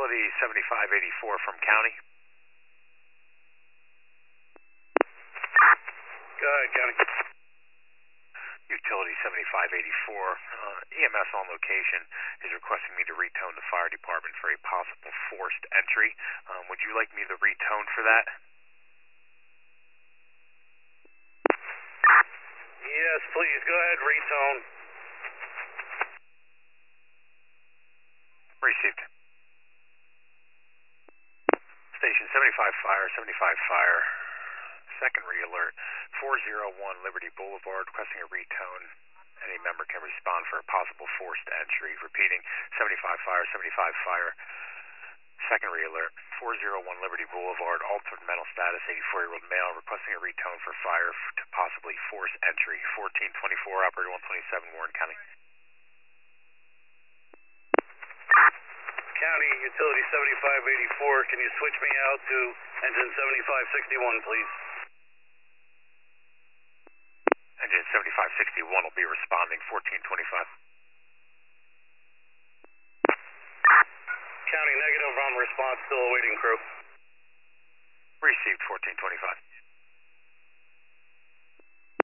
Utility 7584 from County. Go ahead, County. Utility 7584, EMS on location is requesting me to retone the fire department for a possible forced entry. Would you like me to retone for that? Yes, please. Go ahead, retone. Received. Station 75 Fire, 75 Fire. Second re-alert, 401 Liberty Boulevard, requesting a retone. Any member can respond for a possible forced entry. Repeating, 75 Fire, 75 Fire. Second re-alert, 401 Liberty Boulevard, altered mental status, 84-year-old male, requesting a retone for fire to possibly force entry. 1424, Operator 127, Warren County. County, Utility 7584, can you switch me out to engine 7561, please? Engine 7561 will be responding, 1425. County, negative on response, still awaiting crew. Received, 1425.